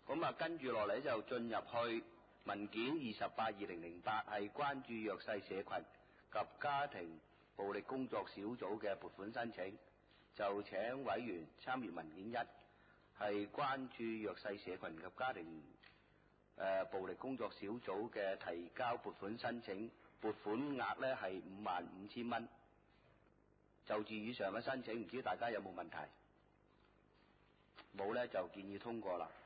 咁啊，跟住落嚟就進入去文件28/2008，係關注弱勢社群及家庭暴力工作小組嘅撥款申請，就請委員參閱文件1，係關注弱勢社群及家庭暴力工作小組嘅提交撥款申請，撥款額呢係55,000蚊。就住以上嘅申請，唔知大家有冇問題？冇呢，就建議通過啦。